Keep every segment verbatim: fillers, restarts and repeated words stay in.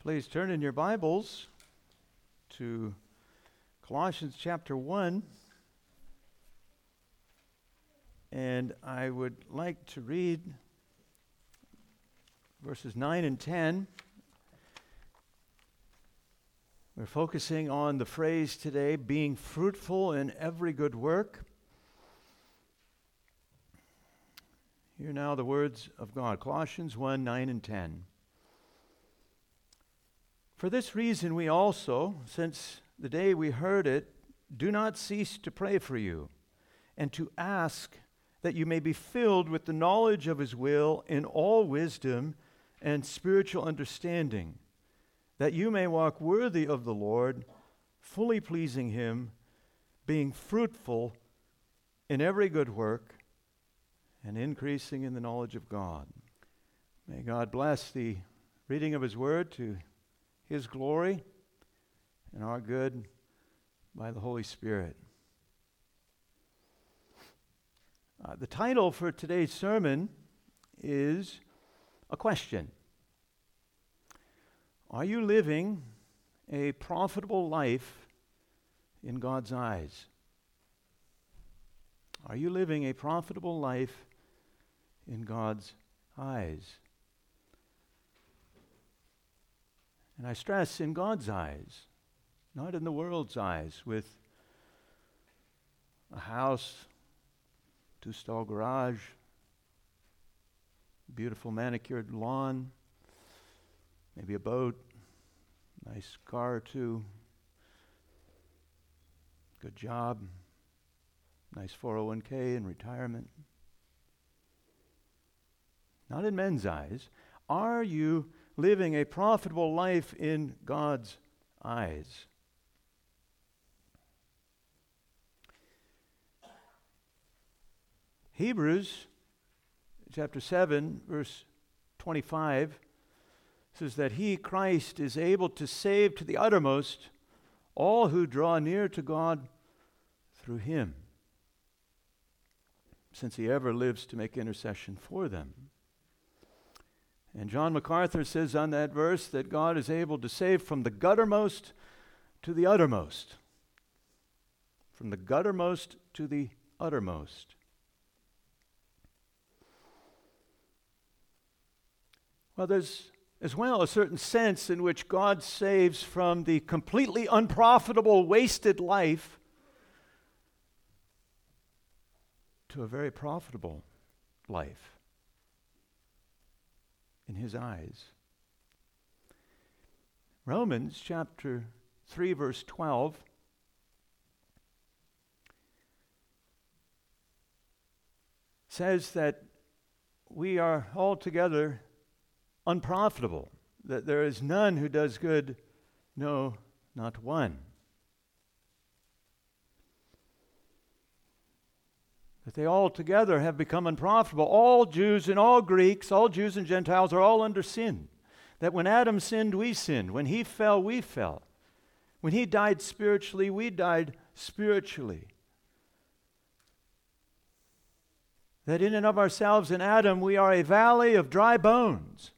Please turn in your Bibles to Colossians chapter one. And I would like to read verses nine and ten. We're focusing on the phrase today, being fruitful in every good work. Hear now the words of God. Colossians one, nine and ten. For this reason we also, since the day we heard it, do not cease to pray for you, and to ask that you may be filled with the knowledge of His will in all wisdom and spiritual understanding, that you may walk worthy of the Lord, fully pleasing Him, being fruitful in every good work, and increasing in the knowledge of God. May God bless the reading of His word to His glory and our good by the Holy Spirit. Uh, the title for today's sermon is a question. Are you living a profitable life in God's eyes? Are you living a profitable life in God's eyes? And I stress, in God's eyes, not in the world's eyes, with a house, two-stall garage, beautiful manicured lawn, maybe a boat, nice car or two, good job, nice four oh one k and retirement. Not in men's eyes. Are you living a profitable life in God's eyes? Hebrews chapter seven, verse twenty-five says that He, Christ, is able to save to the uttermost all who draw near to God through Him, since He ever lives to make intercession for them. And John MacArthur says on that verse that God is able to save from the guttermost to the uttermost. From the guttermost to the uttermost. Well, there's as well a certain sense in which God saves from the completely unprofitable, wasted life to a very profitable life in His eyes. Romans chapter three, verse twelve says that we are altogether unprofitable, that there is none who does good, no, not one. That they all together have become unprofitable. All Jews and all Greeks, all Jews and Gentiles are all under sin. That when Adam sinned, we sinned. When he fell, we fell. When he died spiritually, we died spiritually. That in and of ourselves in Adam, we are a valley of dry bones,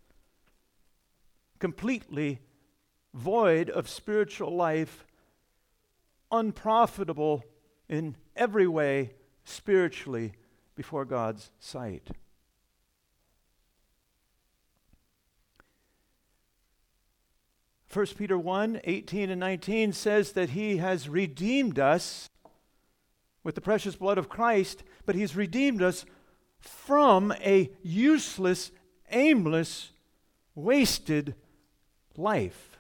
completely void of spiritual life, unprofitable in every way spiritually before God's sight. First Peter one, eighteen and nineteen says that He has redeemed us with the precious blood of Christ, but He's redeemed us from a useless, aimless, wasted life.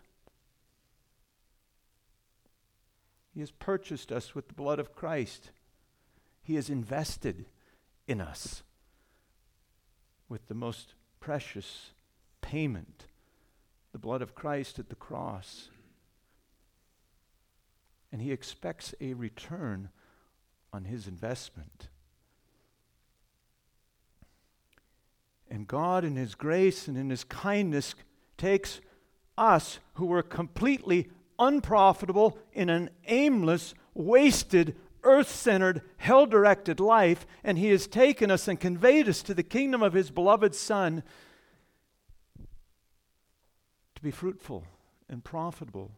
He has purchased us with the blood of Christ. He has invested in us with the most precious payment, the blood of Christ at the cross. And He expects a return on His investment. And God, in His grace and in His kindness, takes us who were completely unprofitable in an aimless, wasted, earth-centered, hell-directed life, and He has taken us and conveyed us to the kingdom of His beloved Son to be fruitful and profitable,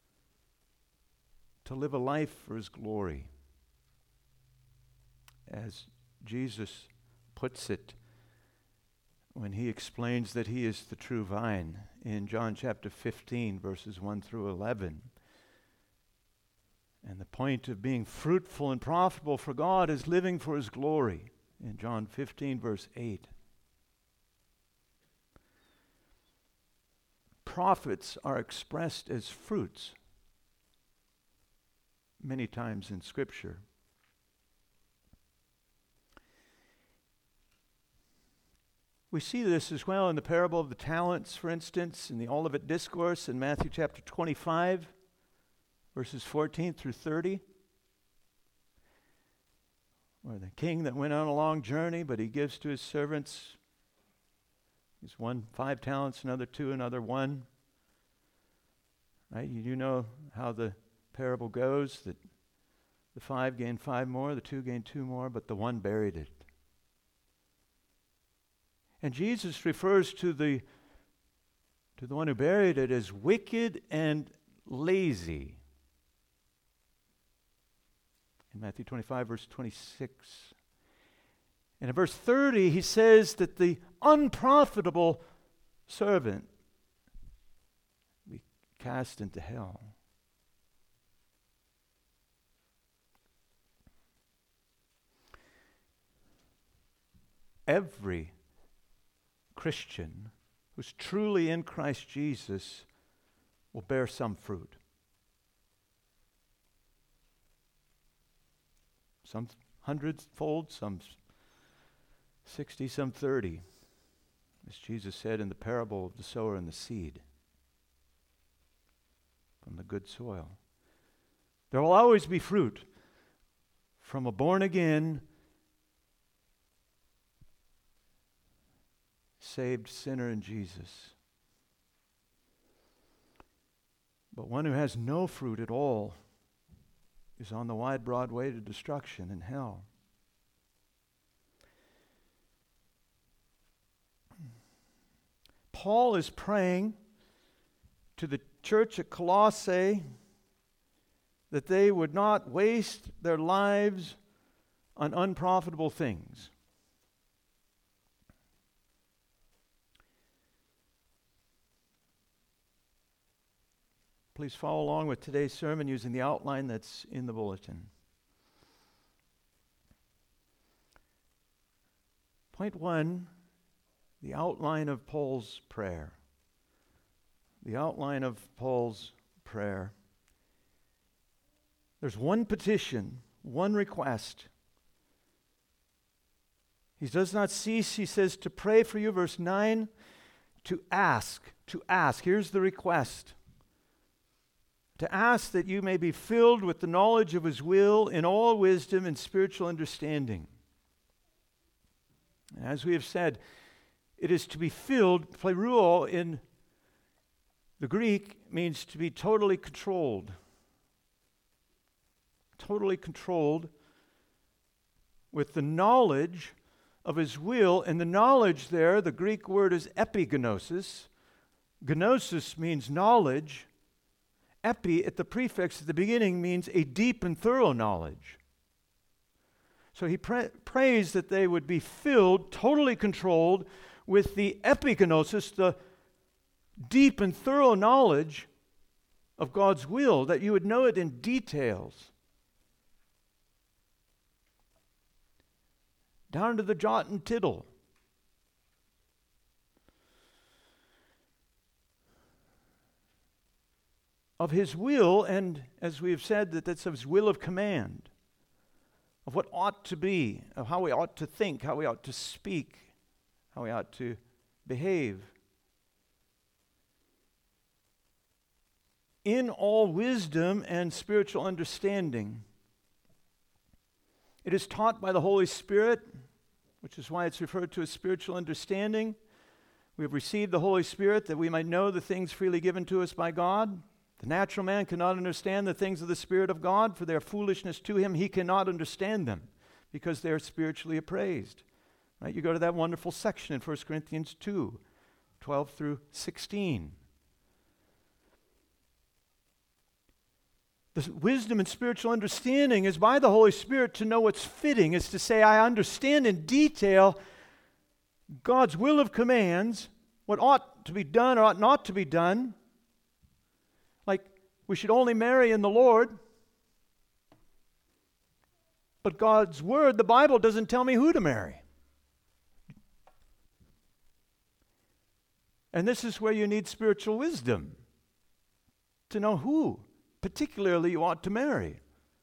to live a life for His glory. As Jesus puts it when He explains that He is the true vine in John chapter fifteen, verses one through eleven. And the point of being fruitful and profitable for God is living for His glory in John fifteen, verse eight. Profits are expressed as fruits many times in Scripture. We see this as well in the parable of the talents, for instance, in the Olivet Discourse in Matthew chapter twenty-five, verses fourteen through thirty, where the king that went on a long journey, but he gives to his servants, he's one five talents, another two, another one. Right? You do know how the parable goes, that the five gained five more, the two gained two more, but the one buried it. And Jesus refers to the to the one who buried it as wicked and lazy. In Matthew twenty-five, verse twenty-six. And in verse thirty, he says that the unprofitable servant be cast into hell. Every Christian who's truly in Christ Jesus will bear some fruit. Some hundredfold, some sixty, some thirty. As Jesus said in the parable of the sower and the seed from the good soil. There will always be fruit from a born-again, saved sinner in Jesus. But one who has no fruit at all is on the wide, broad way to destruction and hell. Paul is praying to the church at Colossae that they would not waste their lives on unprofitable things. Please follow along with today's sermon using the outline that's in the bulletin. Point one, the outline of Paul's prayer. The outline of Paul's prayer. There's one petition, one request. He does not cease, he says, to pray for you, verse nine, to ask, to ask. Here's the request. To ask that you may be filled with the knowledge of His will in all wisdom and spiritual understanding. And as we have said, it is to be filled, pleroo in the Greek means to be totally controlled. Totally controlled with the knowledge of His will. And the knowledge there, the Greek word is epignosis. Gnosis means knowledge. Epi at the prefix at the beginning means a deep and thorough knowledge. So he pra- prays that they would be filled, totally controlled with the epignosis, the deep and thorough knowledge of God's will, that you would know it in details. Down to the jot and tittle. Of His will, and as we have said, that that's of His will of command, of what ought to be, of how we ought to think, how we ought to speak, how we ought to behave. In all wisdom and spiritual understanding. It is taught by the Holy Spirit, which is why it's referred to as spiritual understanding. We have received the Holy Spirit that we might know the things freely given to us by God. The natural man cannot understand the things of the Spirit of God, for they are foolishness to him. He cannot understand them because they are spiritually appraised. Right? You go to that wonderful section in First Corinthians two, twelve through sixteen. The wisdom and spiritual understanding is by the Holy Spirit to know what's fitting, is to say, I understand in detail God's will of commands, what ought to be done or ought not to be done. Like, we should only marry in the Lord. But God's Word, the Bible, doesn't tell me who to marry. And this is where you need spiritual wisdom to know who, particularly, you ought to marry.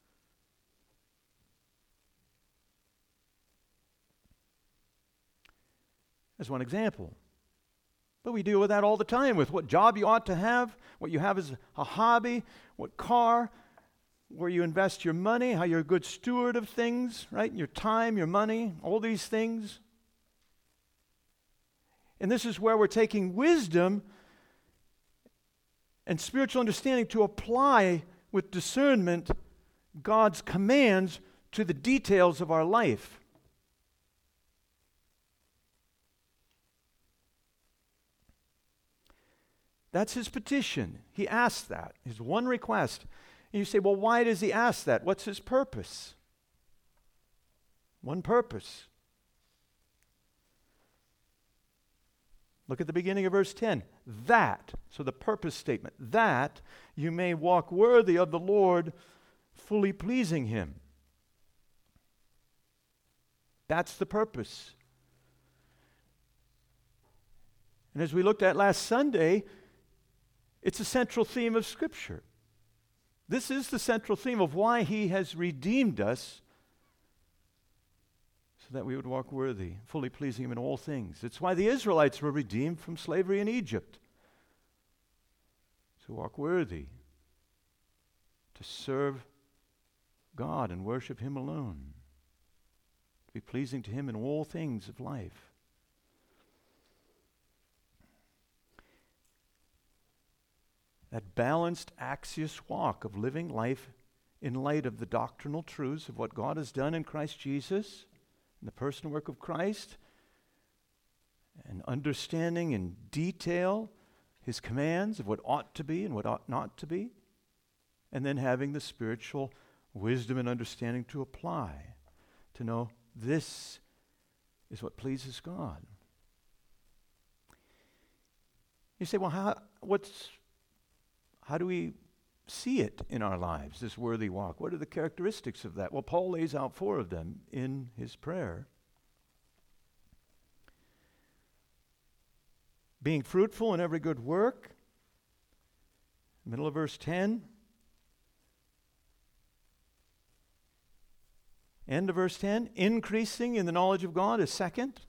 As one example. But we deal with that all the time, with what job you ought to have, what you have as a hobby, what car, where you invest your money, how you're a good steward of things, right? Your time, your money, all these things. And this is where we're taking wisdom and spiritual understanding to apply with discernment God's commands to the details of our life. That's his petition. He asked that. His one request. And you say, well, why does he ask that? What's his purpose? One purpose. Look at the beginning of verse ten. That, so the purpose statement, that you may walk worthy of the Lord, fully pleasing him. That's the purpose. And as we looked at last Sunday, it's a central theme of Scripture. This is the central theme of why he has redeemed us, so that we would walk worthy, fully pleasing him in all things. It's why the Israelites were redeemed from slavery in Egypt. To walk worthy, to serve God and worship him alone, to be pleasing to him in all things of life. That balanced axios walk of living life in light of the doctrinal truths of what God has done in Christ Jesus, in the personal work of Christ, and understanding in detail his commands of what ought to be and what ought not to be, and then having the spiritual wisdom and understanding to apply, to know this is what pleases God. You say, well, how, what's, how do we see it in our lives, this worthy walk? What are the characteristics of that? Well, Paul lays out four of them in his prayer. Being fruitful in every good work, middle of verse ten. End of verse ten. Increasing in the knowledge of God is second.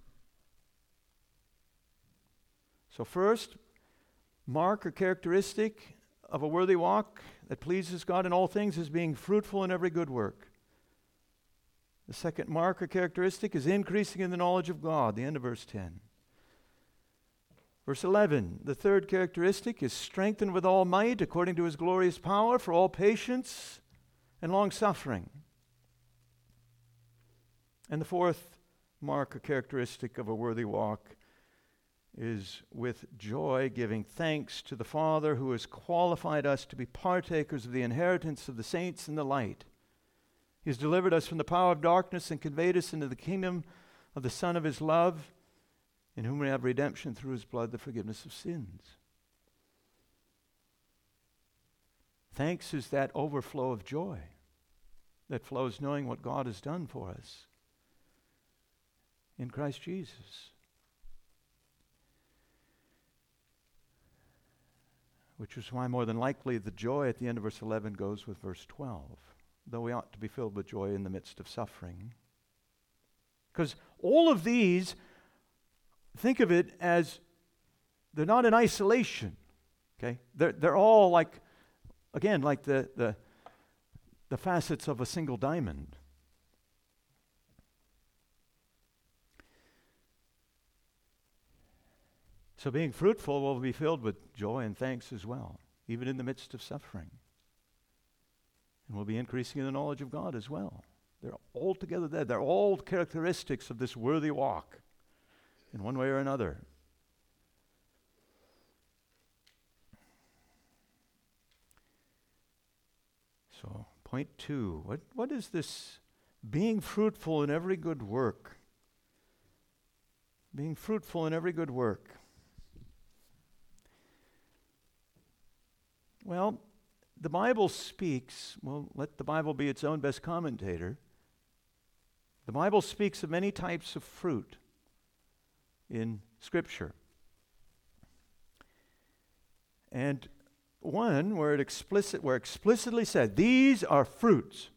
So first, mark or characteristic of a worthy walk that pleases God in all things is being fruitful in every good work. The second mark or characteristic is increasing in the knowledge of God, the end of verse ten. Verse eleven, the third characteristic is strengthened with all might according to his glorious power for all patience and long-suffering. And the fourth mark or characteristic of a worthy walk is with joy giving thanks to the Father who has qualified us to be partakers of the inheritance of the saints in the light. He has delivered us from the power of darkness and conveyed us into the kingdom of the Son of his love, in whom we have redemption through his blood, the forgiveness of sins. Thanks is that overflow of joy that flows knowing what God has done for us in Christ Jesus. Which is why more than likely the joy at the end of verse eleven goes with verse twelve. Though we ought to be filled with joy in the midst of suffering. Because all of these, think of it as they're not in isolation. Okay? They're, they're all like, again, like the, the, the facets of a single diamond. So being fruitful will be filled with joy and thanks as well, even in the midst of suffering. And we'll be increasing in the knowledge of God as well. They're all together there. They're all characteristics of this worthy walk in one way or another. So, point two, what, what is this being fruitful in every good work? Being fruitful in every good work. Well, the Bible speaks, well, let the Bible be its own best commentator. The Bible speaks of many types of fruit in Scripture. And one where it explicit, where explicitly said, these are fruits.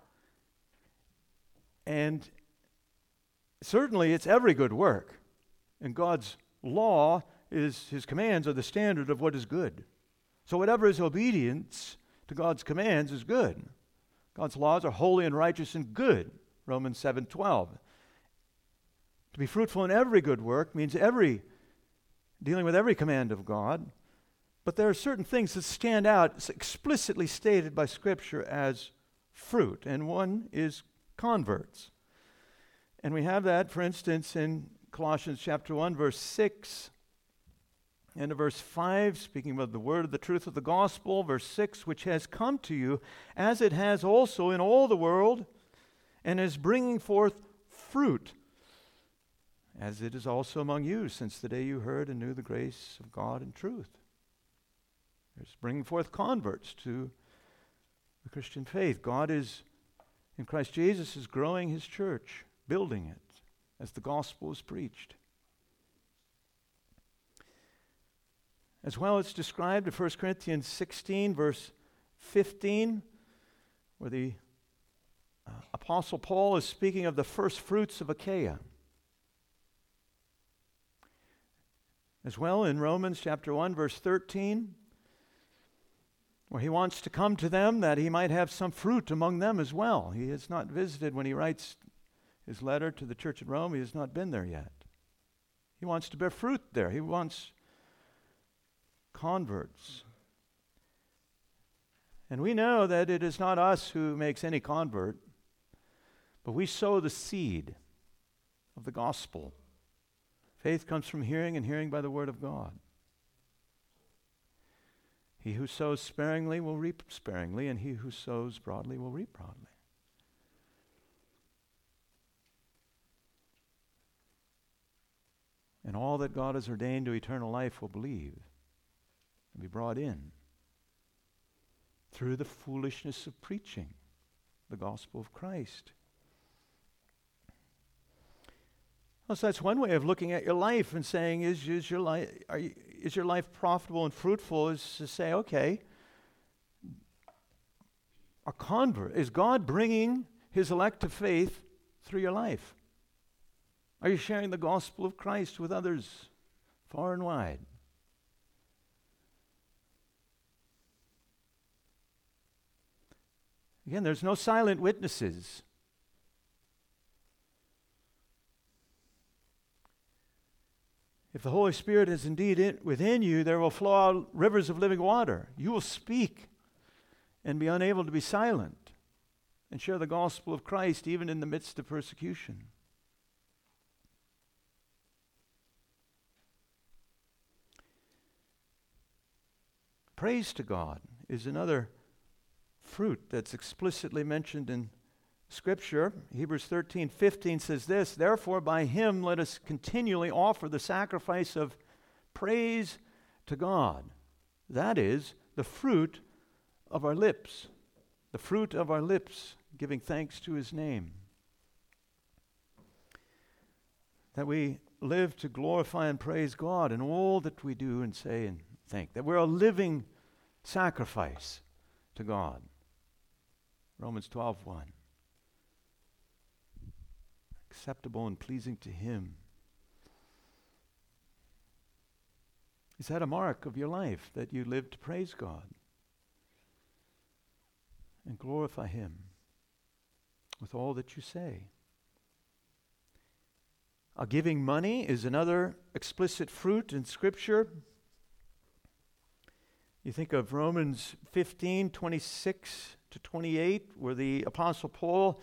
And certainly it's every good work. And God's law is, His commands are the standard of what is good. So whatever is obedience to God's commands is good. God's laws are holy and righteous and good. Romans seven twelve. To be fruitful in every good work means every, dealing with every command of God. But there are certain things that stand out, explicitly stated by Scripture as fruit. And one is converts. And we have that, for instance, in Colossians chapter one, verse six. And in verse five, speaking about the word of the truth of the gospel, verse six, which has come to you, as it has also in all the world, and is bringing forth fruit, as it is also among you, since the day you heard and knew the grace of God in truth. There's bringing forth converts to the Christian faith. God is, in Christ Jesus, is growing His church, building it, as the gospel is preached. As well, it's described in First Corinthians sixteen, verse fifteen, where the uh, Apostle Paul is speaking of the first fruits of Achaia. As well, in Romans chapter one, verse thirteen, where he wants to come to them that he might have some fruit among them as well. He has not visited when he writes his letter to the church at Rome. He has not been there yet. He wants to bear fruit there. He wants converts. And we know that it is not us who makes any convert, but we sow the seed of the gospel. Faith comes from hearing, and hearing by the word of God. He who sows sparingly will reap sparingly, and he who sows broadly will reap broadly. And all that God has ordained to eternal life will believe and be brought in through the foolishness of preaching the gospel of Christ. Well, so that's one way of looking at your life and saying, is, is, your, li- are you, is your life profitable and fruitful? Is to say, okay, a convert, is God bringing His elect to faith through your life? Are you sharing the gospel of Christ with others far and wide? Again, there's no silent witnesses. If the Holy Spirit is indeed in, within you, there will flow out rivers of living water. You will speak and be unable to be silent and share the gospel of Christ even in the midst of persecution. Praise to God is another fruit that's explicitly mentioned in Scripture. Hebrews thirteen fifteen says this, therefore by Him let us continually offer the sacrifice of praise to God. That is the fruit of our lips, the fruit of our lips giving thanks to His name. That we live to glorify and praise God in all that we do and say and think. That we're a living sacrifice to God. Romans twelve one. Acceptable and pleasing to Him. Is that a mark of your life, that you live to praise God and glorify Him with all that you say? Uh, giving money is another explicit fruit in Scripture. You think of Romans fifteen twenty-six to twenty-eight, where the Apostle Paul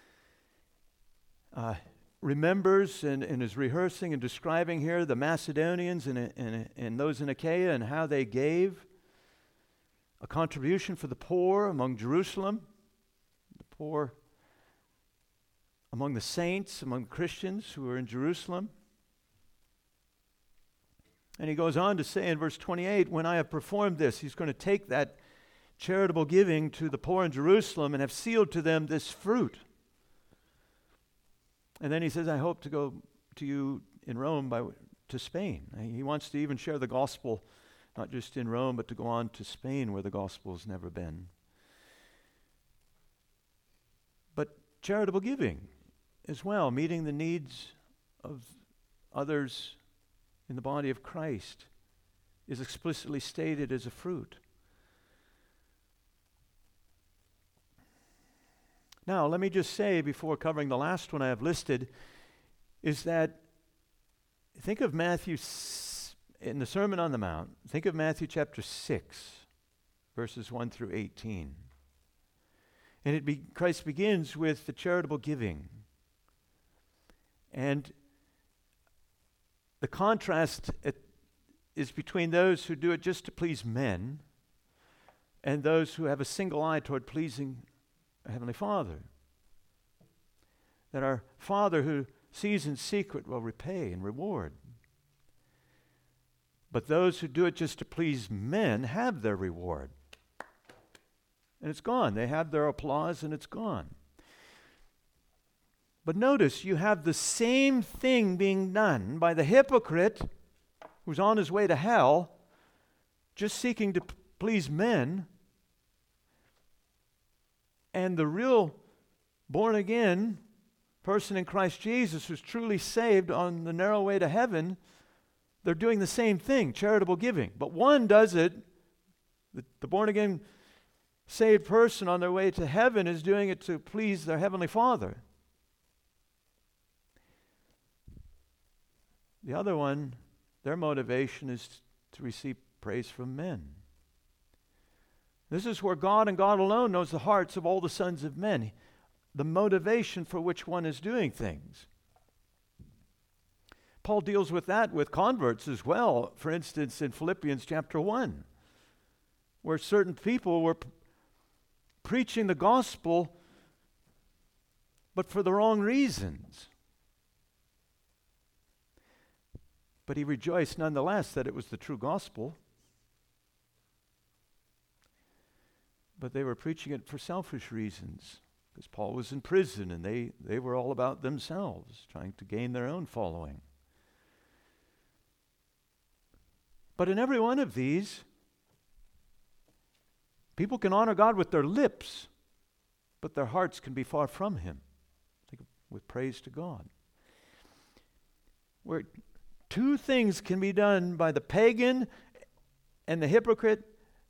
Uh, remembers and, and is rehearsing and describing here the Macedonians and, and, and those in Achaia and how they gave a contribution for the poor among Jerusalem, the poor among the saints, among Christians who are in Jerusalem. And he goes on to say in verse twenty-eight, when I have performed this, he's going to take that charitable giving to the poor in Jerusalem and have sealed to them this fruit. And then he says, I hope to go to you in Rome by to Spain. He wants to even share the gospel, not just in Rome, but to go on to Spain where the gospel has never been. But charitable giving as well, meeting the needs of others in the body of Christ, is explicitly stated as a fruit. Now, let me just say, before covering the last one I have listed, is that think of Matthew, s- in the Sermon on the Mount, think of Matthew chapter six, verses one through eighteen. And it be, Christ begins with the charitable giving. And the contrast it, is between those who do it just to please men and those who have a single eye toward pleasing our Heavenly Father. That our Father who sees in secret will repay and reward. But those who do it just to please men have their reward. And it's gone. They have their applause and it's gone. But notice, you have the same thing being done by the hypocrite who's on his way to hell, just seeking to p- please men, and the real born-again person in Christ Jesus who's truly saved on the narrow way to heaven. They're doing the same thing, charitable giving. But one does it, the, the born-again saved person on their way to heaven is doing it to please their Heavenly Father. The other one, their motivation is to receive praise from men. This is where God and God alone knows the hearts of all the sons of men, the motivation for which one is doing things. Paul deals with that with converts as well. For instance, in Philippians chapter one, where certain people were p- preaching the gospel, but for the wrong reasons. But he rejoiced nonetheless that it was the true gospel. But they were preaching it for selfish reasons, because Paul was in prison and they, they were all about themselves, trying to gain their own following. But in every one of these, people can honor God with their lips, but their hearts can be far from Him, like with praise to God. Where two things can be done by the pagan and the hypocrite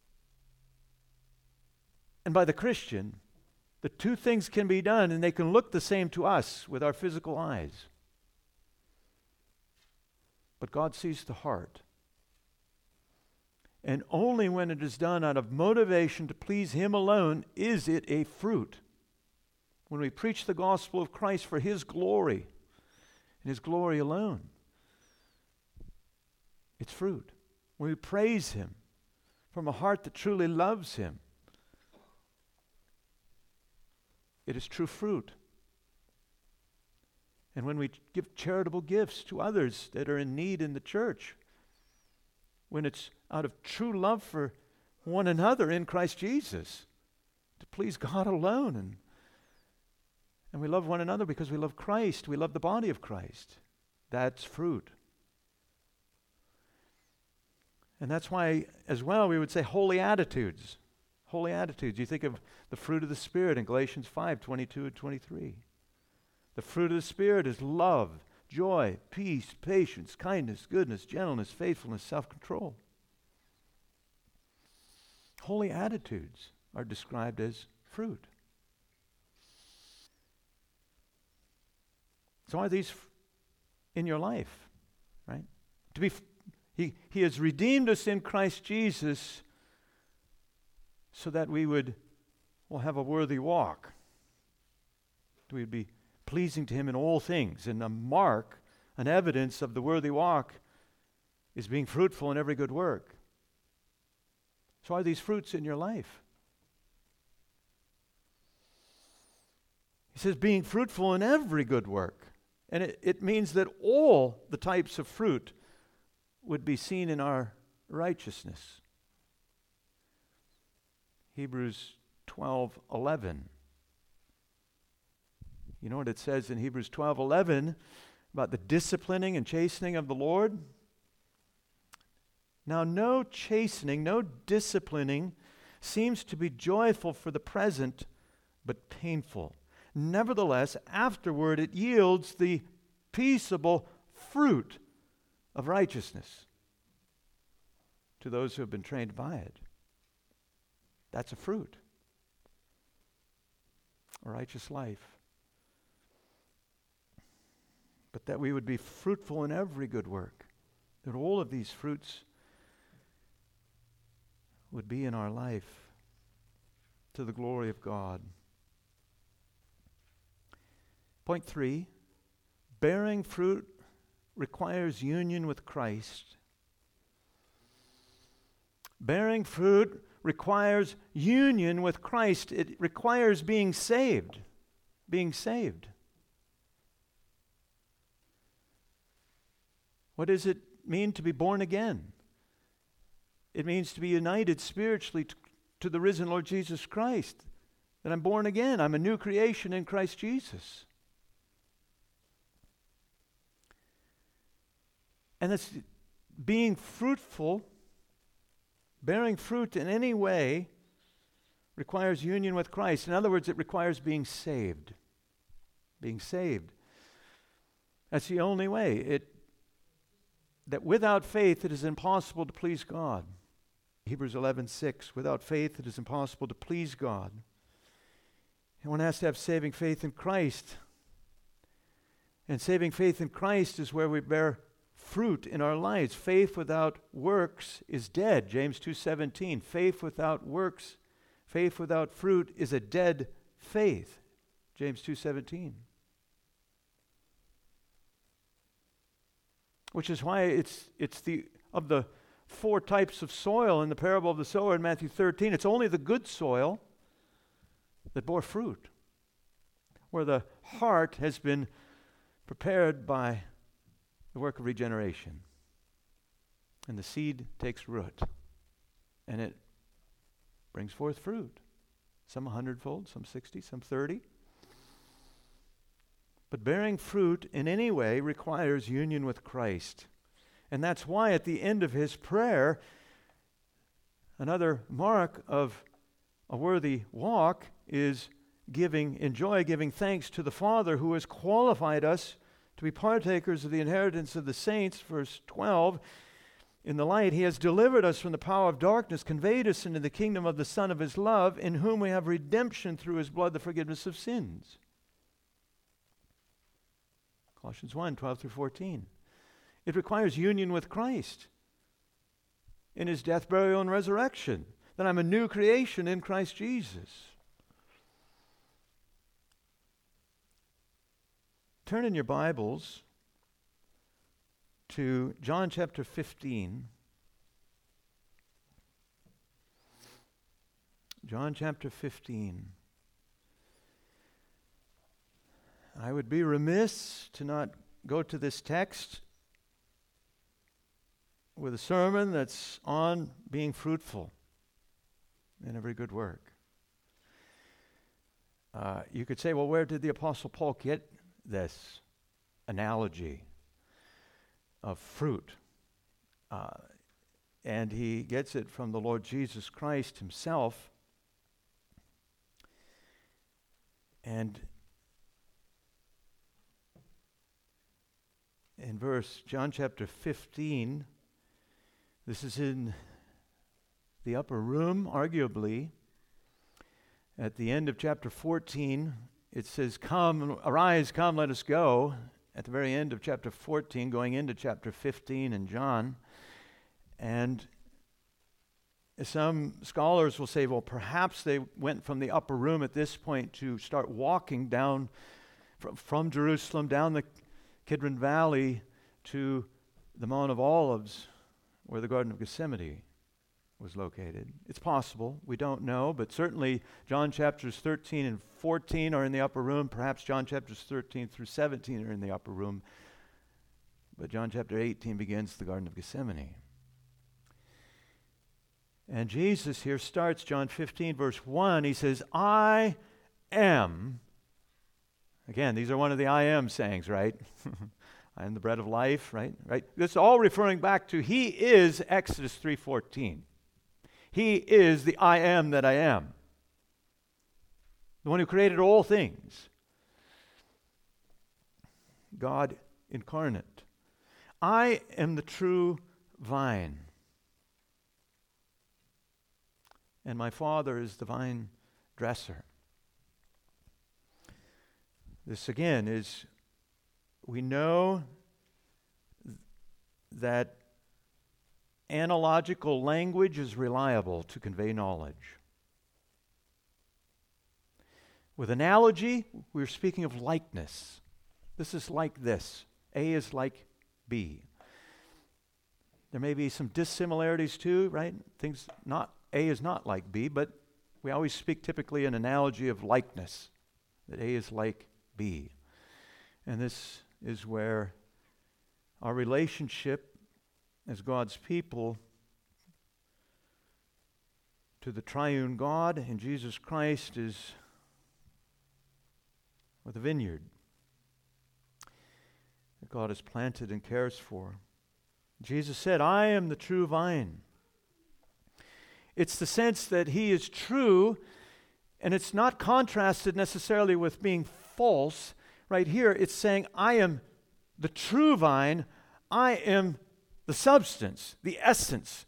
and by the Christian. The two things can be done and they can look the same to us with our physical eyes. But God sees the heart. And only when it is done out of motivation to please Him alone is it a fruit. When we preach the gospel of Christ for His glory and His glory alone, it's fruit. When we praise Him from a heart that truly loves Him, it is true fruit. And when we give charitable gifts to others that are in need in the church, when it's out of true love for one another in Christ Jesus, to please God alone, and, and we love one another because we love Christ, we love the body of Christ, that's fruit. And that's why, as well, we would say holy attitudes. Holy attitudes. You think of the fruit of the Spirit in Galatians five, twenty-two and twenty-three. The fruit of the Spirit is love, joy, peace, patience, kindness, goodness, gentleness, faithfulness, self-control. Holy attitudes are described as fruit. So are these f- in your life, right? To be f- He, he has redeemed us in Christ Jesus so that we would well, have a worthy walk. We would be pleasing to Him in all things. And a mark, an evidence of the worthy walk is being fruitful in every good work. So are these fruits in your life? He says being fruitful in every good work. And it, it means that all the types of fruit would be seen in our righteousness. Hebrews twelve eleven. You know what it says in Hebrews twelve eleven about the disciplining and chastening of the Lord? Now, no chastening, no disciplining seems to be joyful for the present, but painful. Nevertheless, afterward it yields the peaceable fruit of righteousness to those who have been trained by it. That's a fruit. A righteous life. But that we would be fruitful in every good work. That all of these fruits would be in our life to the glory of God. Point three, bearing fruit requires union with Christ. Bearing fruit requires union with Christ. It requires being saved. Being saved. What does it mean to be born again? It means to be united spiritually to, to the risen Lord Jesus Christ. That I'm born again. I'm a new creation in Christ Jesus. And that's being fruitful, bearing fruit in any way requires union with Christ. In other words, it requires being saved. Being saved. That's the only way. It that without faith it is impossible to please God. Hebrews eleven six, without faith it is impossible to please God. And one has to have saving faith in Christ. And saving faith in Christ is where we bear fruit in our lives. Faith without works is dead. James two seventeen. Faith without works, faith without fruit is a dead faith. James two seventeen. Which is why it's it's the of the four types of soil in the parable of the sower in Matthew thirteen, it's only the good soil that bore fruit, where the heart has been prepared by the work of regeneration. And the seed takes root, and it brings forth fruit. Some a hundredfold, some sixty, some thirty. But bearing fruit in any way requires union with Christ. And that's why at the end of his prayer, another mark of a worthy walk is giving, in joy, giving thanks to the Father who has qualified us to be partakers of the inheritance of the saints. Verse twelve, in the light, he has delivered us from the power of darkness, conveyed us into the kingdom of the Son of his love, in whom we have redemption through his blood, the forgiveness of sins. Colossians one, twelve through fourteen. It requires union with Christ in his death, burial, and resurrection. That I'm a new creation in Christ Jesus. Turn in your Bibles to John chapter fifteen. John chapter fifteen. I would be remiss to not go to this text with a sermon that's on being fruitful in every good work. Uh, you could say, well, where did the Apostle Paul get this analogy of fruit? Uh, and he gets it from the Lord Jesus Christ himself. And in verse, John chapter fifteen, this is in the upper room, arguably. At the end of chapter fourteen, it says, come, arise, come, let us go. At the very end of chapter fourteen, going into chapter fifteen in John. And some scholars will say, well, perhaps they went from the upper room at this point to start walking down from, from Jerusalem, down the Kidron Valley to the Mount of Olives, or the Garden of Gethsemane. was located. It's possible. We don't know, but certainly John chapters thirteen and fourteen are in the upper room. Perhaps John chapters thirteen through seventeen are in the upper room. But John chapter eighteen begins the Garden of Gethsemane. And Jesus here starts John fifteen, verse one. He says, I am. Again, these are one of the I am sayings, right? I am the bread of life, right? Right. This is all referring back to He is Exodus three fourteen. He is the I am that I am. The one who created all things. God incarnate. I am the true vine. And my Father is the vine dresser. This again is, we know th- that analogical language is reliable to convey knowledge. With analogy, we're speaking of likeness. This is like this. A is like B. There may be some dissimilarities too, right? Things not, A is not like B, but we always speak typically an analogy of likeness, that A is like B. And this is where our relationship as God's people to the triune God in Jesus Christ is with a vineyard that God has planted and cares for. Jesus said, I am the true vine. It's the sense that He is true, and it's not contrasted necessarily with being false. Right here, it's saying, I am the true vine. I am the substance, the essence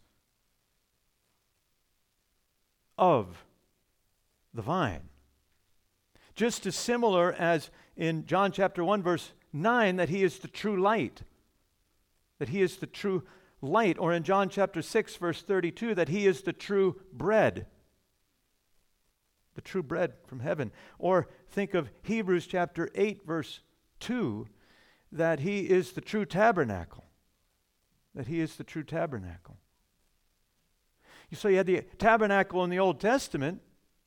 of the vine. Just as similar as in John chapter one, verse nine, that He is the true light. That He is the true light. Or in John chapter six, verse thirty-two, that He is the true bread. The true bread from heaven. Or think of Hebrews chapter eight, verse two, that He is the true tabernacle. That He is the true tabernacle. So you had the tabernacle in the Old Testament,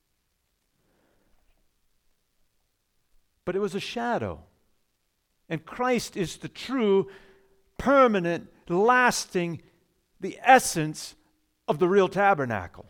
but it was a shadow. And Christ is the true, permanent, lasting, the essence of the real tabernacle.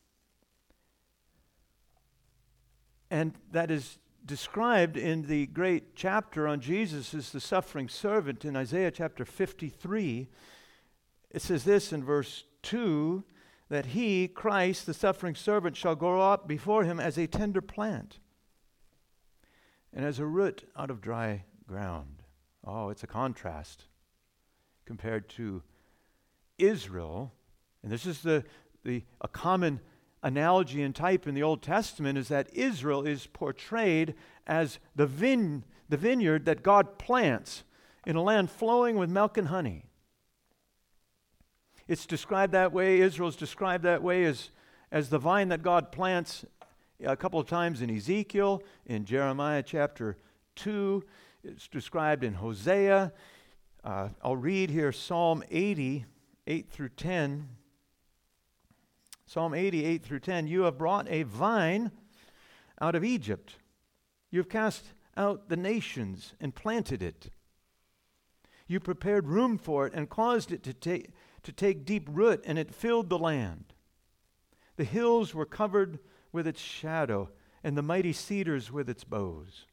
And that is described in the great chapter on Jesus as the suffering servant in Isaiah chapter fifty-three. It says this in verse two, that He, Christ, the suffering servant, shall grow up before Him as a tender plant and as a root out of dry ground. Oh, it's a contrast compared to Israel. And this is the, the a common analogy and type in the Old Testament, is that Israel is portrayed as the vine, the vineyard that God plants in a land flowing with milk and honey. It's described that way, Israel's described that way as, as the vine that God plants a couple of times in Ezekiel, in Jeremiah chapter two. It's described in Hosea. Uh, I'll read here Psalm eighty, eight through ten. Psalm eighty, eight through ten. You have brought a vine out of Egypt. You have cast out the nations and planted it. You prepared room for it and caused it to take to take deep root, and it filled the land. The hills were covered with its shadow, and the mighty cedars with its boughs.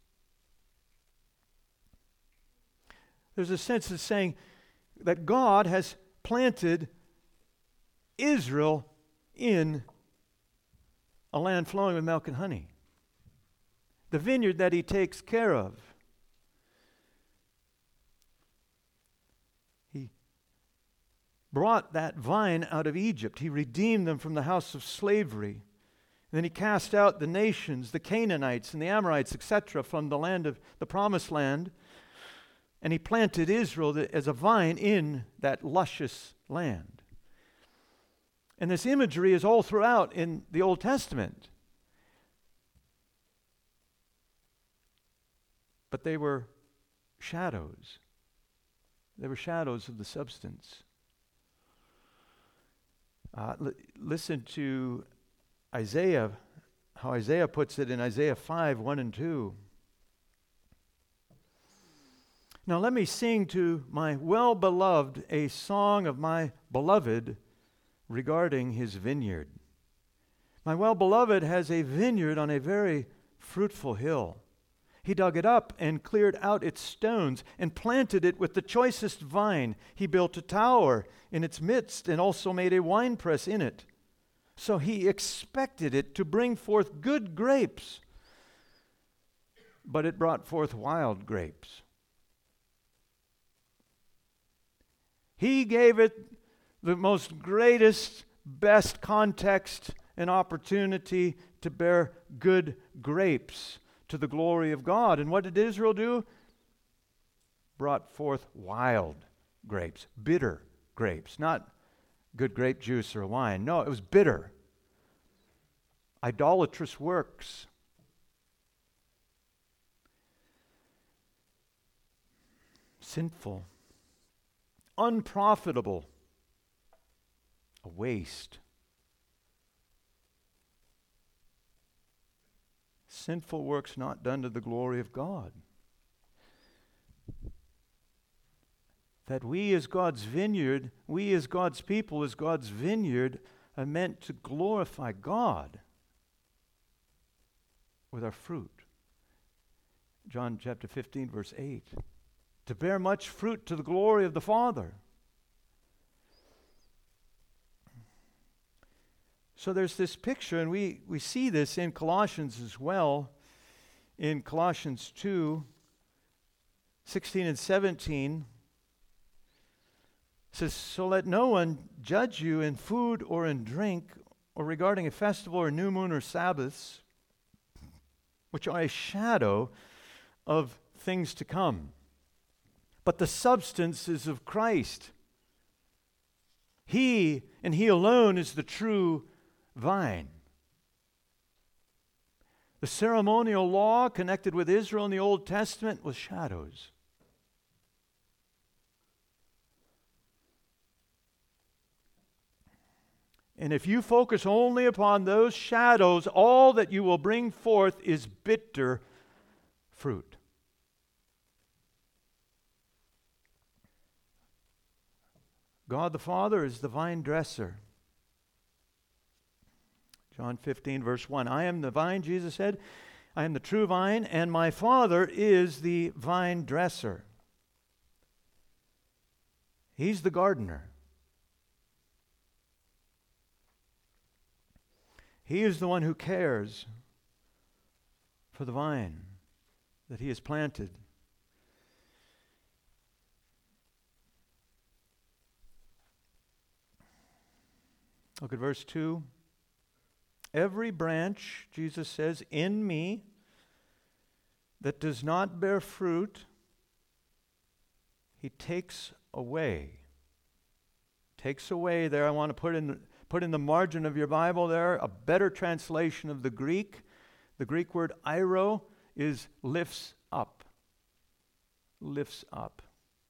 There's a sense of saying that God has planted Israel in a land flowing with milk and honey. The vineyard that He takes care of. He brought that vine out of Egypt. He redeemed them from the house of slavery. And then He cast out the nations, the Canaanites and the Amorites, et cetera, from the land of the promised land. And He planted Israel as a vine in that luscious land. And this imagery is all throughout in the Old Testament. But they were shadows. They were shadows of the substance. Uh, l- listen to Isaiah, how Isaiah puts it in Isaiah five, one and two. Now let me sing to my well-beloved a song of my beloved regarding his vineyard. My well-beloved has a vineyard on a very fruitful hill. He dug it up and cleared out its stones and planted it with the choicest vine. He built a tower in its midst and also made a winepress in it. So he expected it to bring forth good grapes, but it brought forth wild grapes. He gave it the most greatest, best context and opportunity to bear good grapes to the glory of God. And what did Israel do? Brought forth wild grapes, bitter grapes, not good grape juice or wine. No, it was bitter. Idolatrous works. Sinful. Unprofitable. A waste. Sinful works not done to the glory of God. That we as God's vineyard, we as God's people, as God's vineyard, are meant to glorify God with our fruit. John chapter fifteen, verse eight. To bear much fruit to the glory of the Father. So there's this picture, and we, we see this in Colossians as well. In Colossians two, sixteen and seventeen, it says, so let no one judge you in food or in drink, or regarding a festival or new moon or Sabbaths, which are a shadow of things to come. But the substance is of Christ. He, and He alone, is the true vine. The ceremonial law connected with Israel in the Old Testament was shadows. And if you focus only upon those shadows, all that you will bring forth is bitter fruit. God the Father is the vine dresser. John fifteen, verse one. I am the vine, Jesus said. I am the true vine, and my Father is the vine dresser. He's the gardener. He is the one who cares for the vine that He has planted. Look at verse two. Every branch, Jesus says, in me that does not bear fruit, He takes away. Takes away there. I want to put in put in the margin of your Bible there a better translation of the Greek. The Greek word airo is lifts up. Lifts up.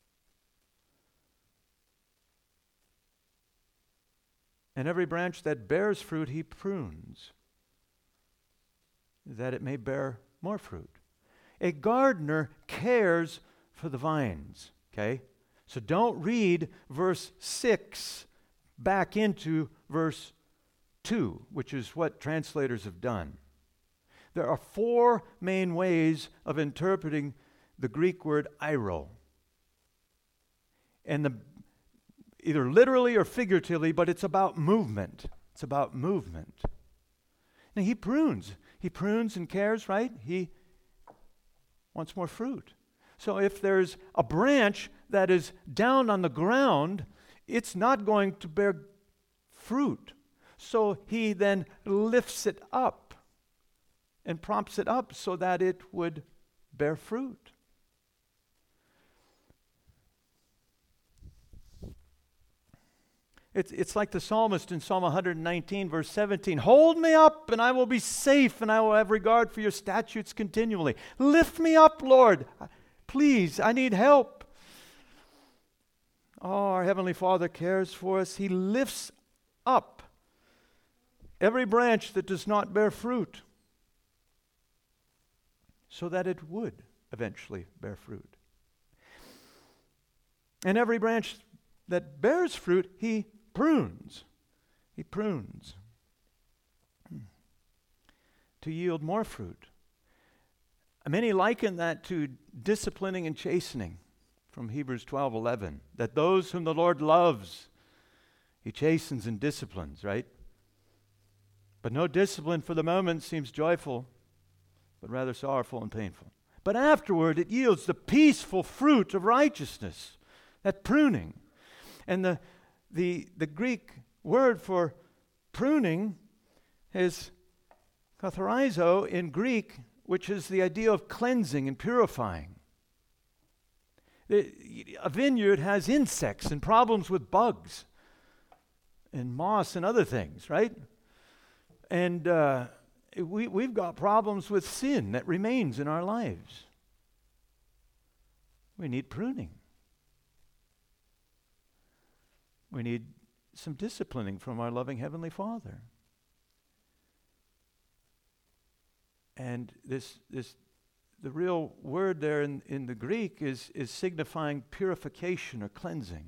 And every branch that bears fruit, He prunes, that it may bear more fruit. A gardener cares for the vines, okay? So don't read verse six back into verse two, which is what translators have done. There are four main ways of interpreting the Greek word airo. And the either literally or figuratively, but it's about movement. It's about movement. Now He prunes. He prunes and cares, right? He wants more fruit. So if there's a branch that is down on the ground, it's not going to bear fruit. So He then lifts it up and props it up so that it would bear fruit. It's, it's like the psalmist in Psalm one nineteen, verse seventeen. Hold me up, and I will be safe, and I will have regard for your statutes continually. Lift me up, Lord. Please, I need help. Oh, our Heavenly Father cares for us. He lifts up every branch that does not bear fruit, so that it would eventually bear fruit. And every branch that bears fruit, he prunes. He prunes to yield more fruit. Many liken that to disciplining and chastening from Hebrews twelve eleven, that those whom the Lord loves, he chastens and disciplines, right? But no discipline for the moment seems joyful, but rather sorrowful and painful. But afterward it yields the peaceful fruit of righteousness, that pruning. And the, the, the Greek word for pruning is katharizo in Greek, which is the idea of cleansing and purifying. A vineyard has insects and problems with bugs and moss and other things, right? And uh, we, we've got problems with sin that remains in our lives. We need pruning. We need some disciplining from our loving Heavenly Father. And this, this, the real word there in, in the Greek is, is signifying purification or cleansing.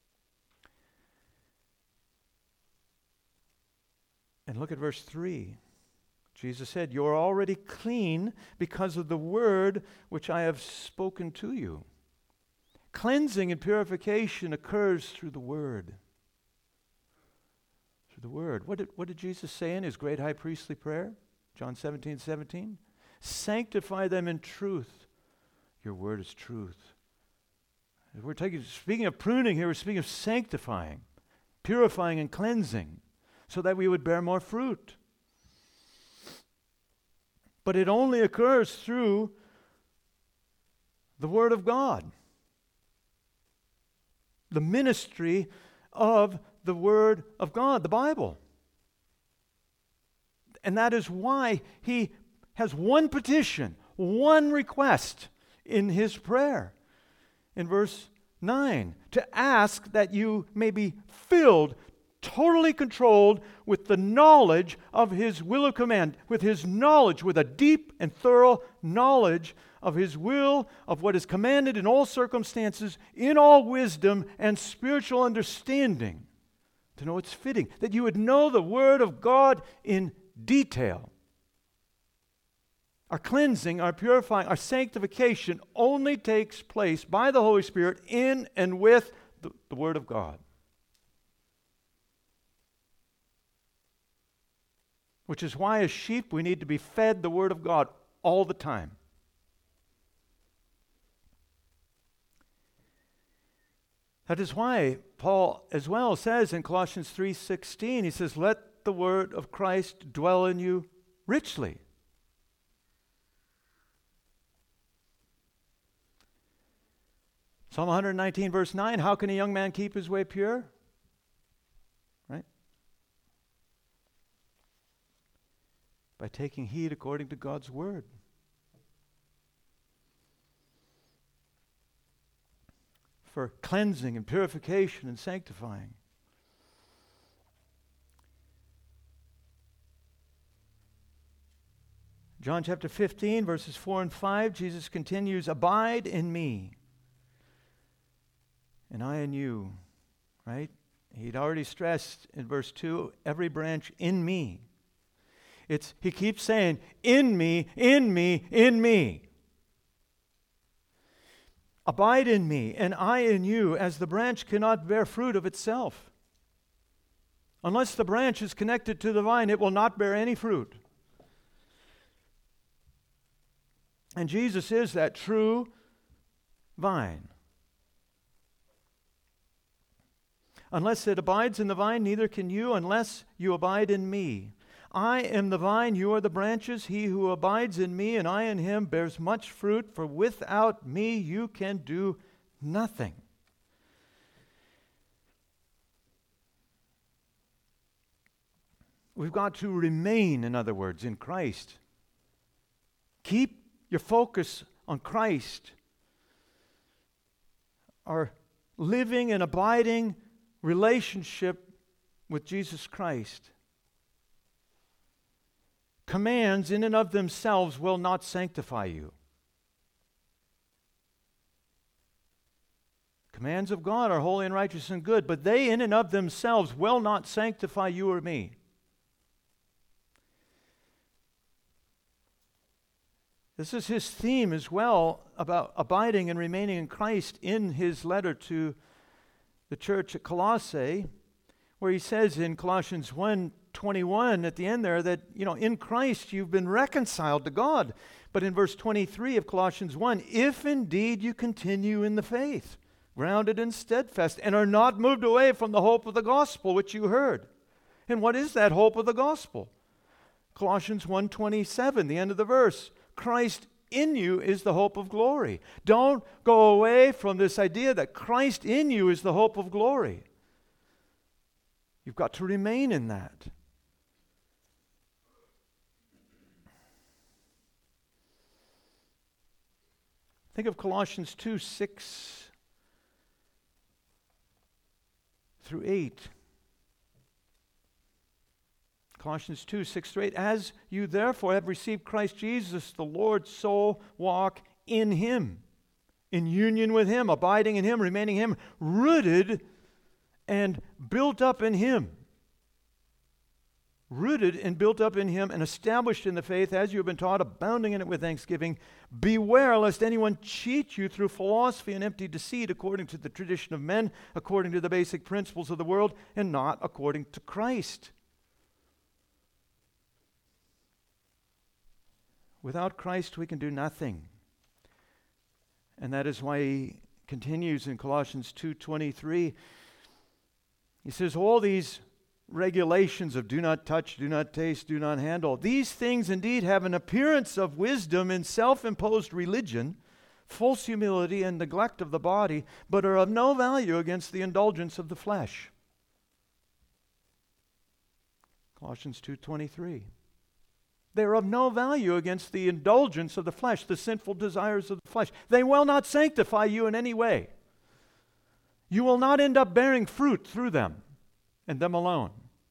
And look at verse three. Jesus said, "You are already clean because of the word which I have spoken to you." Cleansing and purification occurs through the word. Through the word. What did, what did Jesus say in his great high priestly prayer? John seventeen, seventeen. "Sanctify them in truth. Your word is truth." We're taking, speaking of pruning here, we're speaking of sanctifying, purifying and cleansing, so that we would bear more fruit. But it only occurs through the Word of God. The ministry of the Word of God, the Bible. And that is why he has one petition, one request in his prayer. In verse nine, to ask that you may be filled, totally controlled with the knowledge of his will of command, with his knowledge, with a deep and thorough knowledge of his will, of what is commanded in all circumstances, in all wisdom and spiritual understanding, to know it's fitting, that you would know the Word of God in detail. Our cleansing, our purifying, our sanctification only takes place by the Holy Spirit in and with the, the Word of God. Which is why as sheep we need to be fed the Word of God all the time. That is why Paul as well says in Colossians three sixteen, he says, "Let the word of Christ dwell in you richly." Psalm one nineteen verse nine, "How can a young man keep his way pure?" Right? By taking heed according to God's word. For cleansing and purification and sanctifying. John chapter fifteen, verses four and five, Jesus continues, "Abide in me, and I in you." Right? He'd already stressed in verse two, every branch in me. It's, he keeps saying, in me, in me, in me. Abide in me, and I in you, as the branch cannot bear fruit of itself. Unless the branch is connected to the vine, it will not bear any fruit. And Jesus is that true vine. Unless it abides in the vine, neither can you, unless you abide in me. I am the vine, you are the branches. He who abides in me and I in him bears much fruit, for without me you can do nothing. We've got to remain, in other words, in Christ. Keep your focus on Christ. Our living and abiding relationship with Jesus Christ, commands in and of themselves will not sanctify you. Commands of God are holy and righteous and good, but they in and of themselves will not sanctify you or me. This is his theme as well about abiding and remaining in Christ in his letter to the church at Colossae, where he says in Colossians one twenty-one at the end there that, you know, in Christ you've been reconciled to God. But in verse twenty-three of Colossians one, if indeed you continue in the faith, grounded and steadfast, and are not moved away from the hope of the gospel which you heard. And what is that hope of the gospel? Colossians one twenty-seven, the end of the verse. Christ in you is the hope of glory. Don't go away from this idea that Christ in you is the hope of glory. You've got to remain in that. Think of Colossians two, six through eight. Colossians two, six through eight. As you therefore have received Christ Jesus the Lord, so walk in him, in union with him, abiding in him, remaining in him, rooted and built up in him. Rooted and built up in him and established in the faith as you have been taught, abounding in it with thanksgiving. Beware lest anyone cheat you through philosophy and empty deceit, according to the tradition of men, according to the basic principles of the world, and not according to Christ. Without Christ, we can do nothing. And that is why he continues in Colossians two twenty-three. He says, all these regulations of do not touch, do not taste, do not handle, these things indeed have an appearance of wisdom in self-imposed religion, false humility and neglect of the body, but are of no value against the indulgence of the flesh. Colossians two twenty-three. They are of no value against the indulgence of the flesh, the sinful desires of the flesh. They will not sanctify you in any way. You will not end up bearing fruit through them and them alone.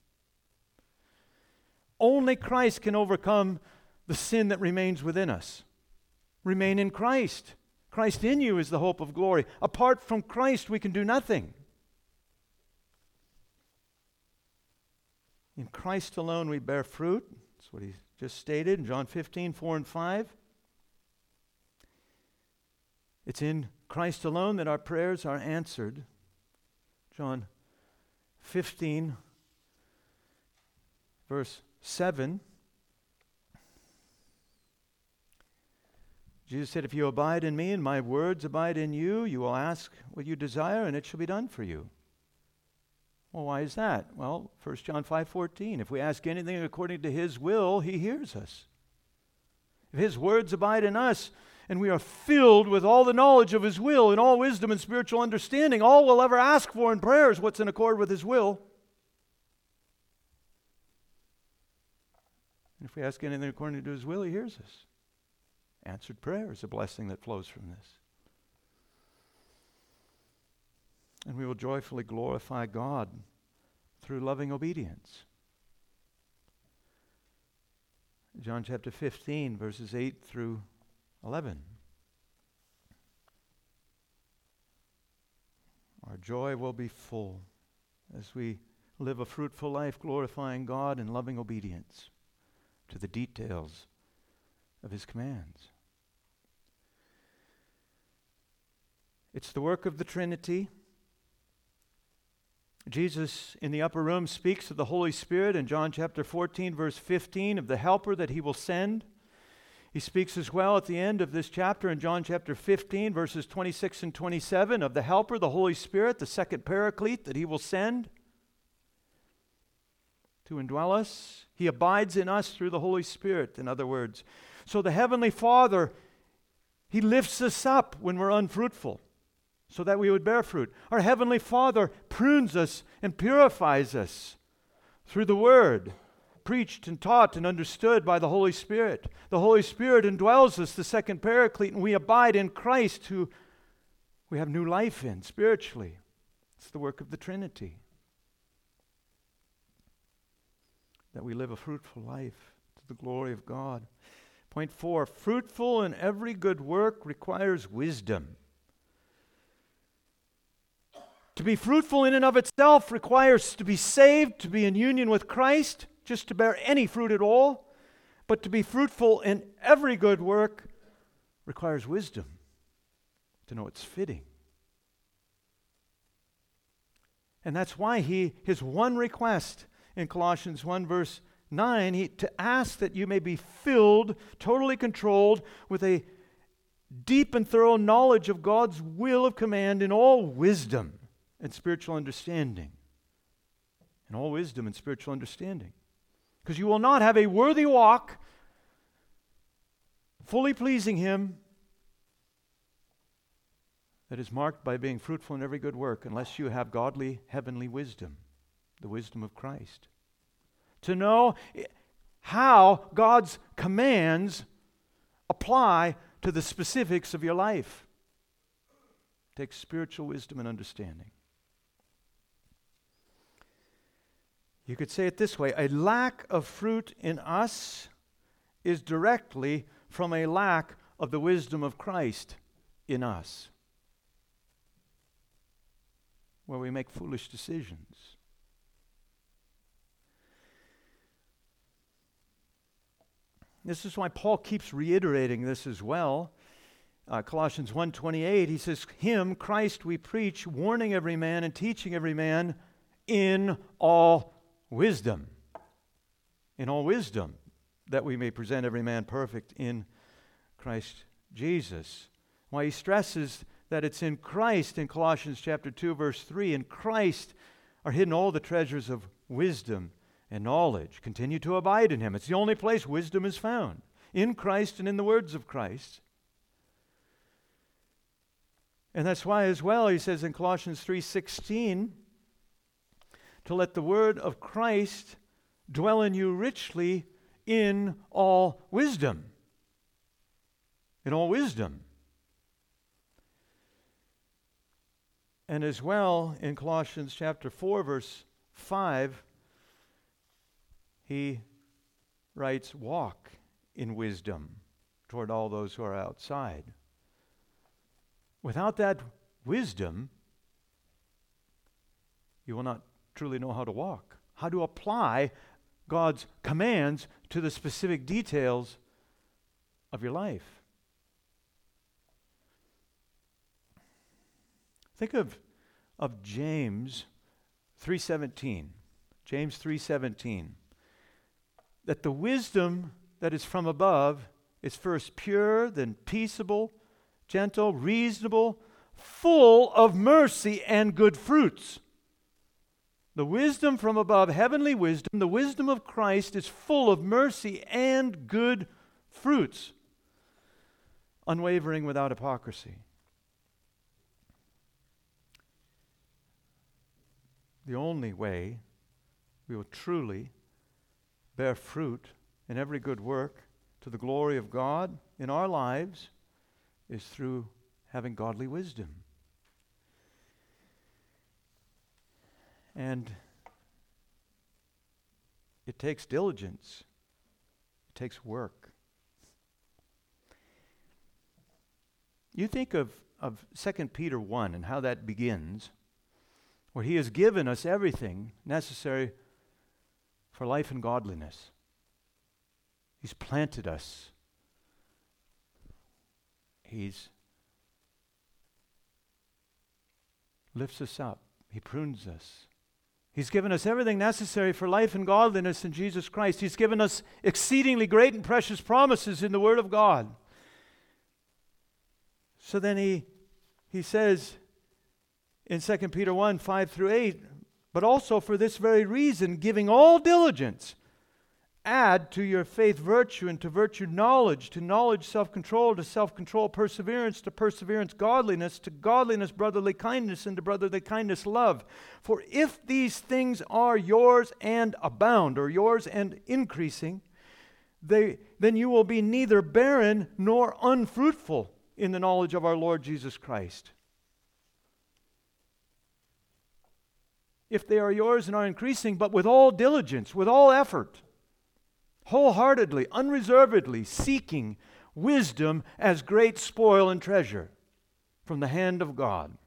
Only Christ can overcome the sin that remains within us. Remain in Christ. Christ in you is the hope of glory. Apart from Christ, we can do nothing. In Christ alone we bear fruit. That's what he just stated in John fifteen, four and five. It's in Christ alone that our prayers are answered. John fifteen, verse seven. Jesus said, if you abide in me and my words abide in you, you will ask what you desire and it shall be done for you. Well, why is that? Well, First John five fourteen, if we ask anything according to his will, he hears us. If his words abide in us, and we are filled with all the knowledge of his will and all wisdom and spiritual understanding, all we'll ever ask for in prayer is what's in accord with his will. And if we ask anything according to his will, he hears us. Answered prayer is a blessing that flows from this. And we will joyfully glorify God through loving obedience. John chapter fifteen, verses eight through eleven. Our joy will be full as we live a fruitful life glorifying God and loving obedience to the details of his commands. It's the work of the Trinity. Jesus in the upper room speaks of the Holy Spirit in John chapter fourteen, verse fifteen, of the helper that he will send. He speaks as well at the end of this chapter in John chapter fifteen, verses twenty-six and twenty-seven, of the helper, the Holy Spirit, the second paraclete that he will send to indwell us. He abides in us through the Holy Spirit, in other words. So the Heavenly Father, he lifts us up when we're unfruitful, so that we would bear fruit. Our Heavenly Father prunes us and purifies us through the Word, preached and taught and understood by the Holy Spirit. The Holy Spirit indwells us, the second paraclete, and we abide in Christ, who we have new life in spiritually. It's the work of the Trinity. that we live a fruitful life to the glory of God. Point four, fruitful in every good work requires wisdom. To be fruitful in and of itself requires to be saved, to be in union with Christ, just to bear any fruit at all. But to be fruitful in every good work requires wisdom, to know it's fitting. And that's why he his one request in Colossians one verse nine, he, to ask that you may be filled, totally controlled with a deep and thorough knowledge of God's will of command in all wisdom and spiritual understanding. In all wisdom and spiritual understanding. Because you will not have a worthy walk, fully pleasing Him, that is marked by being fruitful in every good work, unless you have godly heavenly wisdom, the wisdom of Christ. To know how God's commands apply to the specifics of your life. It takes spiritual wisdom and understanding. You could say it this way: a lack of fruit in us is directly from a lack of the wisdom of Christ in us, where we make foolish decisions. This is why Paul keeps reiterating this as well. Uh, Colossians one twenty-eight, he says, Him, Christ, we preach, warning every man and teaching every man in all wisdom. In all wisdom, that we may present every man perfect in Christ Jesus. Why he stresses that it's in Christ in Colossians chapter two, verse three. In Christ are hidden all the treasures of wisdom and knowledge. Continue to abide in Him. It's the only place wisdom is found. In Christ and in the words of Christ. And that's why as well he says in Colossians three sixteen, to let the word of Christ dwell in you richly in all wisdom. In all wisdom. And as well in Colossians chapter four, verse five, he writes, walk in wisdom toward all those who are outside. Without that wisdom, you will not truly know how to walk, how to apply God's commands to the specific details of your life. Think of, of James three seventeen. James three seventeen. That the wisdom that is from above is first pure, then peaceable, gentle, reasonable, full of mercy and good fruits. The wisdom from above, heavenly wisdom, the wisdom of Christ is full of mercy and good fruits, unwavering without hypocrisy. The only way we will truly bear fruit in every good work to the glory of God in our lives is through having godly wisdom. And it takes diligence. It takes work. You think of, of Second Peter one and how that begins, where he has given us everything necessary for life and godliness. He's planted us. He's lifts us up. He prunes us. He's given us everything necessary for life and godliness in Jesus Christ. He's given us exceedingly great and precious promises in the Word of God. So then he, he says in Second Peter one, five through eight, but also for this very reason, giving all diligence, add to your faith virtue, and to virtue knowledge, to knowledge self-control, to self-control perseverance, to perseverance godliness, to godliness brotherly kindness, and to brotherly kindness love. For if these things are yours and abound, or yours and increasing, they, then you will be neither barren nor unfruitful in the knowledge of our Lord Jesus Christ. If they are yours and are increasing, but with all diligence, with all effort, wholeheartedly, unreservedly seeking wisdom as great spoil and treasure from the hand of God.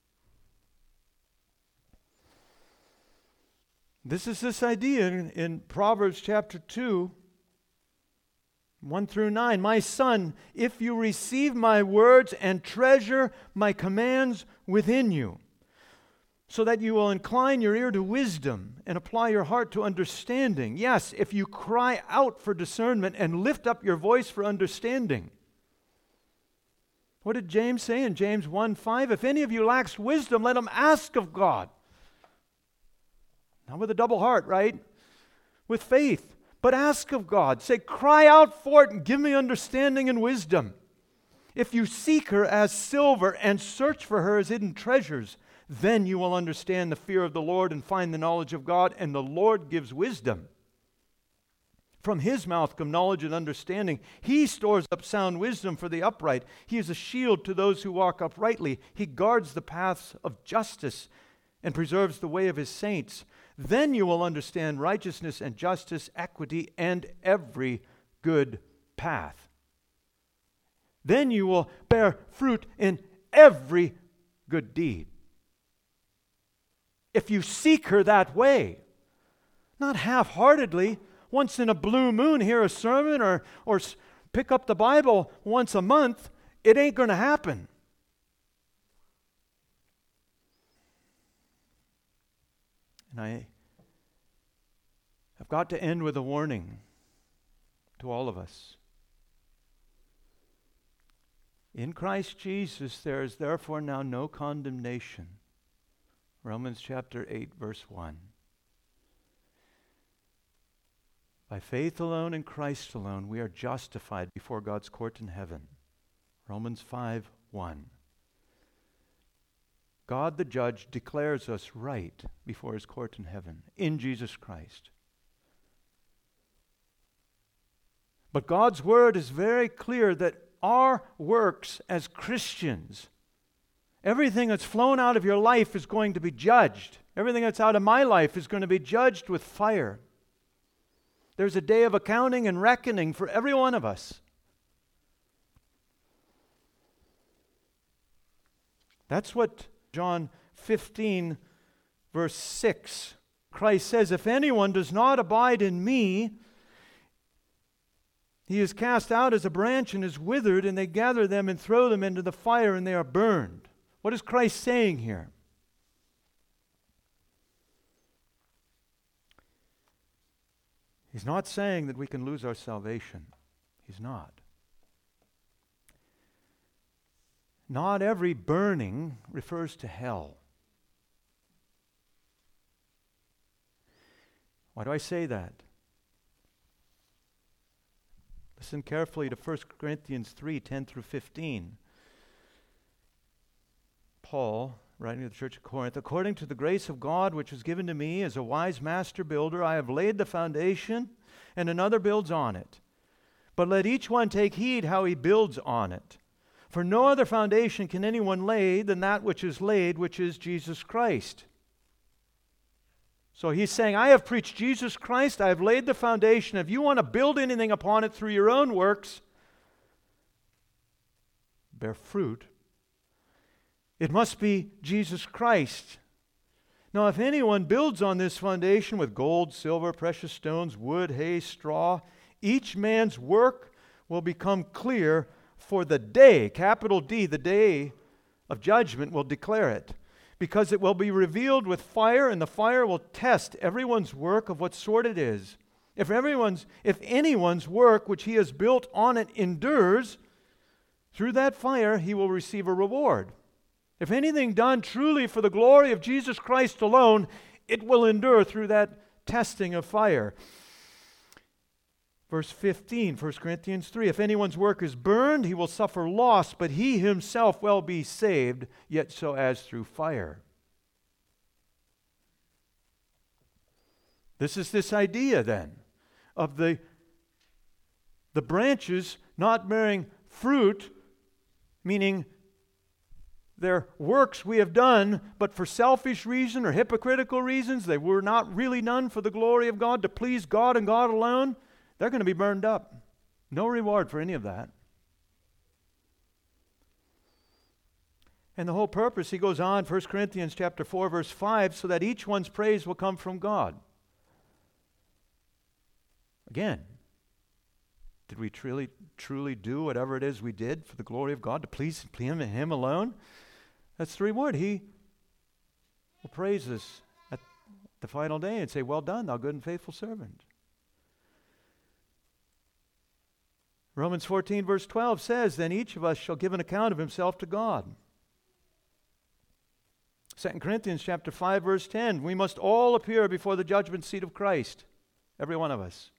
This is this idea in, in Proverbs chapter two, one through nine. My son, if you receive my words and treasure my commands within you, so that you will incline your ear to wisdom and apply your heart to understanding. Yes, if you cry out for discernment and lift up your voice for understanding. What did James say in James one five? If any of you lacks wisdom, let him ask of God. Not with a double heart, right? With faith. But ask of God. Say, cry out for it and give me understanding and wisdom. If you seek her as silver and search for her as hidden treasures, then you will understand the fear of the Lord and find the knowledge of God, and the Lord gives wisdom. From his mouth come knowledge and understanding. He stores up sound wisdom for the upright. He is a shield to those who walk uprightly. He guards the paths of justice and preserves the way of his saints. Then you will understand righteousness and justice, equity, and every good path. Then you will bear fruit in every good deed. If you seek her that way, not half-heartedly, once in a blue moon hear a sermon or, or pick up the Bible once a month, it ain't going to happen. And I have got to end with a warning to all of us. In Christ Jesus, there is therefore now no condemnation. Romans chapter eight, verse one. By faith alone in Christ alone, we are justified before God's court in heaven. Romans five, one. God the judge declares us right before his court in heaven in Jesus Christ. But God's word is very clear that our works as Christians, everything that's flown out of your life is going to be judged. Everything that's out of my life is going to be judged with fire. There's a day of accounting and reckoning for every one of us. That's what John fifteen, verse six, Christ says, if anyone does not abide in me, he is cast out as a branch and is withered, and they gather them and throw them into the fire, and they are burned. What is Christ saying here? He's not saying that we can lose our salvation. He's not. Not every burning refers to hell. Why do I say that? Listen carefully to First Corinthians three, ten through fifteen. Paul, writing to the church of Corinth, according to the grace of God which was given to me as a wise master builder, I have laid the foundation, and another builds on it. But let each one take heed how he builds on it. For no other foundation can anyone lay than that which is laid, which is Jesus Christ. So he's saying, I have preached Jesus Christ, I have laid the foundation. If you want to build anything upon it through your own works, bear fruit, it must be Jesus Christ. Now, if anyone builds on this foundation with gold, silver, precious stones, wood, hay, straw, each man's work will become clear, for the day, capital D, the day of judgment will declare it. Because it will be revealed with fire, and the fire will test everyone's work of what sort it is. If everyone's, if anyone's work which he has built on it endures, through that fire he will receive a reward. If anything done truly for the glory of Jesus Christ alone, it will endure through that testing of fire. Verse fifteen, First Corinthians three, if anyone's work is burned, he will suffer loss, but he himself will be saved, yet so as through fire. This is this idea then of the, the branches not bearing fruit, meaning their works we have done, but for selfish reason or hypocritical reasons. They were not really done for the glory of God, to please God and God alone. They're going to be burned up. No reward for any of that. And the whole purpose, he goes on, First Corinthians chapter four, verse five, so that each one's praise will come from God. Again, did we truly, truly do whatever it is we did for the glory of God, to please Him and Him alone? That's the reward. He will praise us at the final day and say, well done, thou good and faithful servant. Romans fourteen, verse twelve says, then each of us shall give an account of himself to God. Second Corinthians chapter five, verse ten, we must all appear before the judgment seat of Christ, every one of us.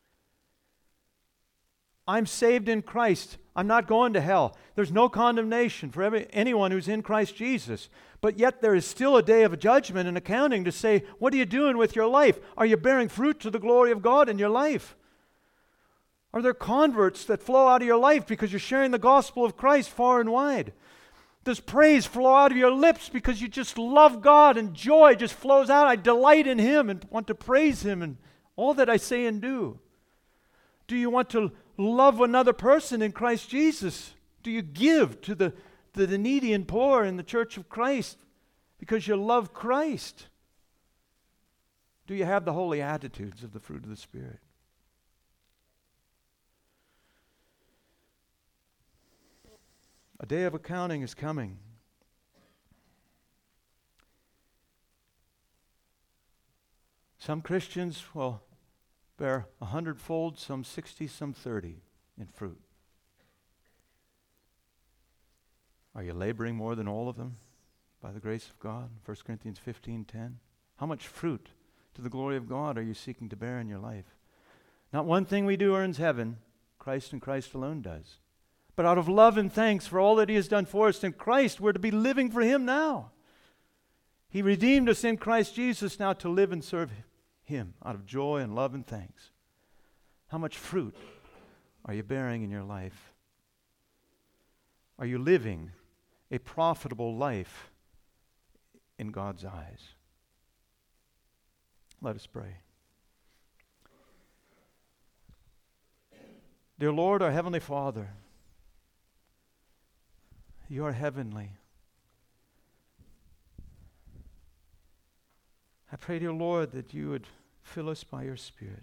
I'm saved in Christ. I'm not going to hell. There's no condemnation for every, anyone who's in Christ Jesus. But yet there is still a day of judgment and accounting to say, what are you doing with your life? Are you bearing fruit to the glory of God in your life? Are there converts that flow out of your life because you're sharing the gospel of Christ far and wide? Does praise flow out of your lips because you just love God and joy just flows out? I delight in Him and want to praise Him in all that I say and do. Do you want to love another person in Christ Jesus? Do you give to the, to the needy and poor in the church of Christ because you love Christ? Do you have the holy attitudes of the fruit of the Spirit? A day of accounting is coming. Some Christians will bear a hundredfold, some sixty, some thirty in fruit. Are you laboring more than all of them by the grace of God? First Corinthians fifteen ten. How much fruit to the glory of God are you seeking to bear in your life? Not one thing we do earns heaven. Christ and Christ alone does. But out of love and thanks for all that He has done for us in Christ, we're to be living for Him now. He redeemed us in Christ Jesus now to live and serve Him out of joy and love and thanks. How much fruit are you bearing in your life? Are you living a profitable life in God's eyes? Let us pray. Dear Lord, our Heavenly Father, You are heavenly. I pray, dear Lord, that You would fill us by Your Spirit.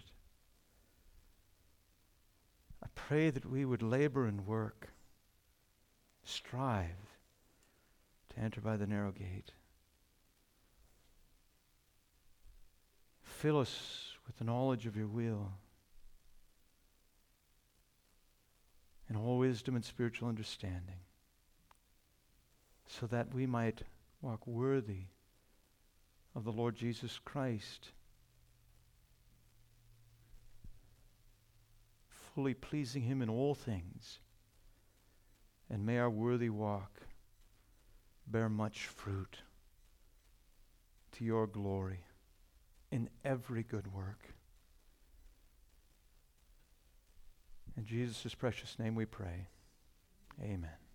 I pray that we would labor and work, strive to enter by the narrow gate. Fill us with the knowledge of Your will and all wisdom and spiritual understanding, so that we might walk worthy of the Lord Jesus Christ, fully pleasing Him in all things. And may our worthy walk bear much fruit to Your glory in every good work. In Jesus' precious name we pray. Amen.